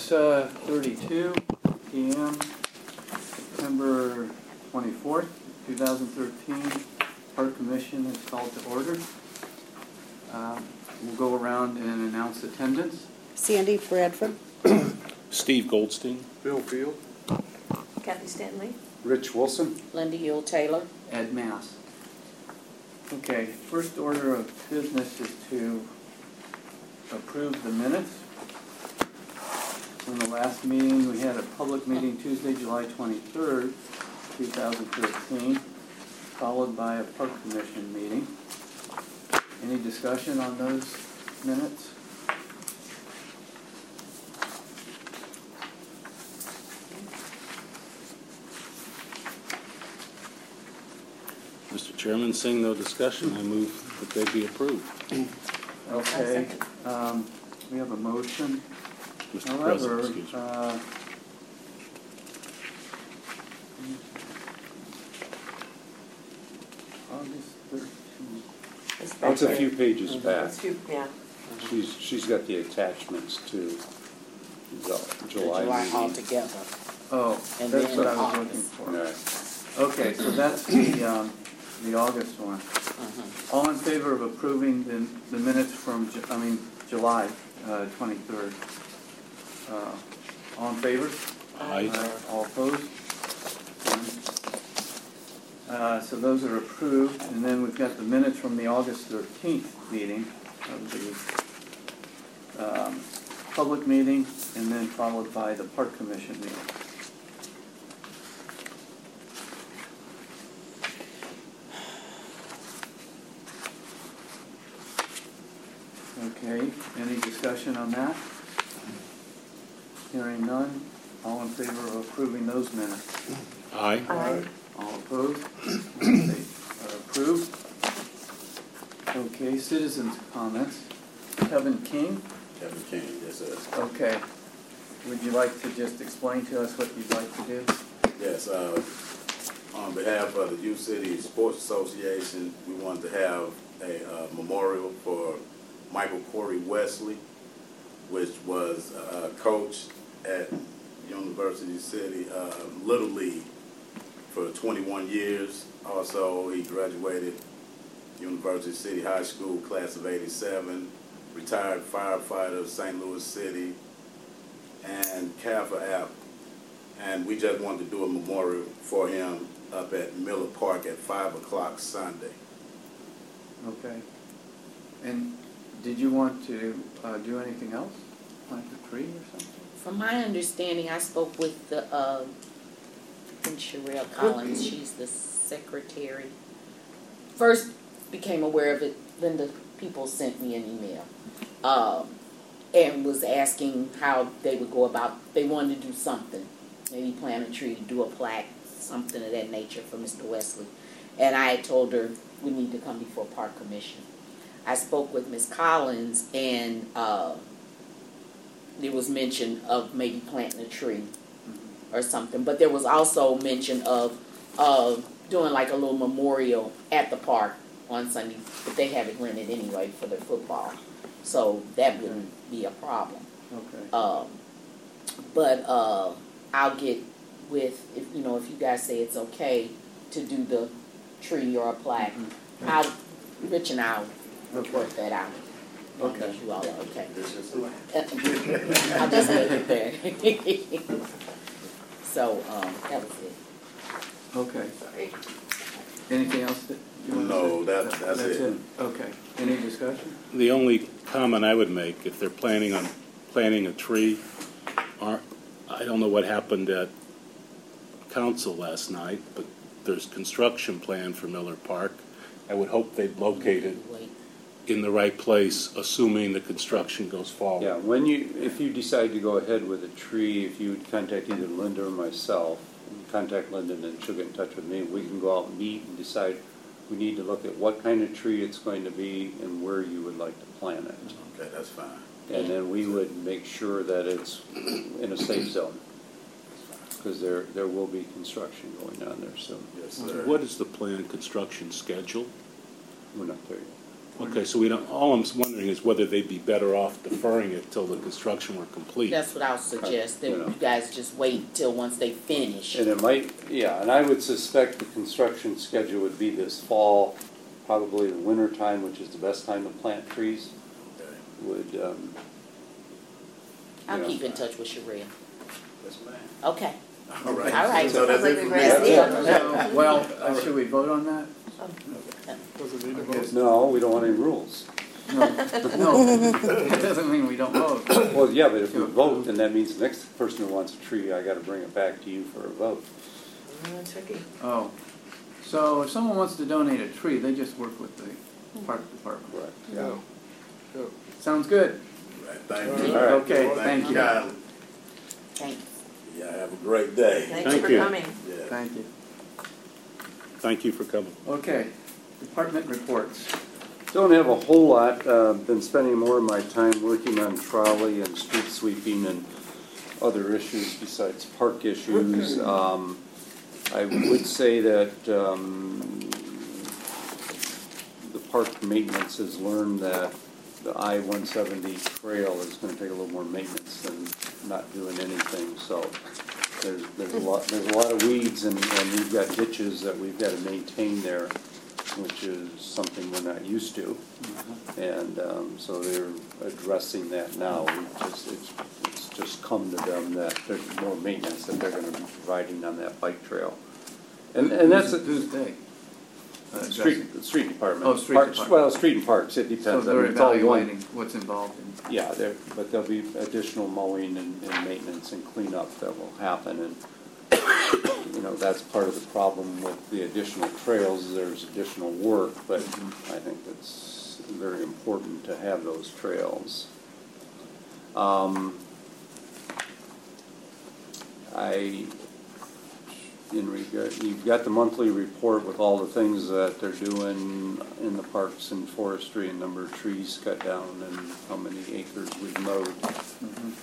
6:32 p.m. September 24th, 2013. Park Commission is called to order. We'll go around and announce attendance. Sandy Bradford. Steve Goldstein. Bill Field. Kathy Stanley. Rich Wilson. Linda Yule Taylor. Ed Mass. Okay, first order of business is to approve the minutes. From the last meeting, we had a public meeting Tuesday, July 23rd, 2013, followed by a Park Commission meeting. Any discussion on those minutes? Mr. Chairman, seeing no discussion, I move that they be approved. Okay, we have a motion. Mr. However, President, excuse me. August 13th. It's a few pages back. Yeah. She's got the attachments to the July July meeting. all together. Oh, And that's then what I was August. looking for. Right. Okay, so that's the August one. All in favor of approving the minutes from, July 23rd? All in favor? Aye. All opposed? So those are approved, and then we've got the minutes from the August 13th meeting of the public meeting, and then followed by the Park Commission meeting. Okay, any discussion on that? Hearing none, all in favor of approving those minutes? Aye. Aye. All opposed? They are approved. Okay, citizens' comments. Kevin King? Kevin King, yes, sir. Okay. Would you like to just explain to us what you'd like to do? Yes, on behalf of the Youth City Sports Association, we wanted to have a memorial for Michael Corey Wesley, which was a coach at University City Little League for 21 years. Also, he graduated University City High School, class of '87, retired firefighter of St. Louis City, and CAFA app. And we just wanted to do a memorial for him up at Miller Park at 5 o'clock Sunday. Okay. And did you want to do anything else? Plant a tree or something? From my understanding, I spoke with the, I think Sherelle Collins, she's the secretary. First became aware of it, Linda People sent me an email. And was asking how they would go about, they wanted to do something. Maybe plant a tree, do a plaque, something of that nature for Mr. Wesley. And I had told her we need to come before Park Commission. I spoke with Ms. Collins, and there was mention of maybe planting a tree or something. But there was also mention of doing like a little memorial at the park on Sunday. But they have it rented anyway for their football. So that wouldn't be a problem. Okay. But I'll get with, if you guys say it's okay to do the tree or a plaque, Rich and I'll work that out. Okay. You all are okay. This is I'll just leave it there. So, that was it. Okay. Anything else that you want to No, say? that's it. Okay. Any discussion? The only comment I would make, if they're planning on planting a tree, I don't know what happened at council last night, but there's construction plan for Miller Park. I would hope they'd locate it Wait. in the right place, assuming the construction goes forward. Yeah, if you decide to go ahead with a tree, if you would contact either Linda or myself, and contact Linda and then she'll get in touch with me, we can go out and meet and decide. We need to look at what kind of tree it's going to be and where you would like to plant it. Okay, that's fine. And then we would make sure that it's in a safe zone, because there will be construction going on there soon. Yes, sir. What is the planned construction schedule? We're not there yet. Okay, so we don't, all I'm wondering is whether they'd be better off deferring it till the construction were complete. That's what I'll suggest, that You know. you guys just wait till once they finish. And it might, yeah, and I would suspect the construction schedule would be this fall, probably the winter time, which is the best time to plant trees, would, I'll know. keep in touch with Sherelle. Yes, ma'am. Okay. All right. All right. So that's Sounds like it a for great me. idea. Well, should we vote on that? no, we don't want any rules. No, that doesn't mean we don't vote. Well, yeah, but if we vote, then that means the next person who wants a tree, I gotta bring it back to you for a vote. Tricky. Oh, so if someone wants to donate a tree, they just work with the park department. Correct. Yeah. Sounds good. Right, thank you. All right. Okay, thank you. kindly. Thanks. Yeah, have a great day. Thanks Thank for you. coming. Yeah. Thank you. Thank you for coming. Okay, department reports. Don't have a whole lot, been spending more of my time working on trolley and street sweeping and other issues besides park issues. I would say that, the park maintenance has learned that the I-170 trail is gonna take a little more maintenance than not doing anything, so there's a lot of weeds and we've got ditches that we've gotta maintain there, which is something we're not used to. And so they're addressing that now. It's just come to them that there's more maintenance that they're gonna be providing on that bike trail. And that's a Who's they? street department. Oh, street Parks- department. Well, street and parks, it So depends. I they're mean, it's all one. evaluating what's involved in. Yeah, but there'll be additional mowing and maintenance and cleanup that will happen, and, you know, that's part of the problem with the additional trails, there's additional work, but I think it's very important to have those trails. You've got the monthly report with all the things that they're doing in the parks and forestry, and number of trees cut down and how many acres we've mowed.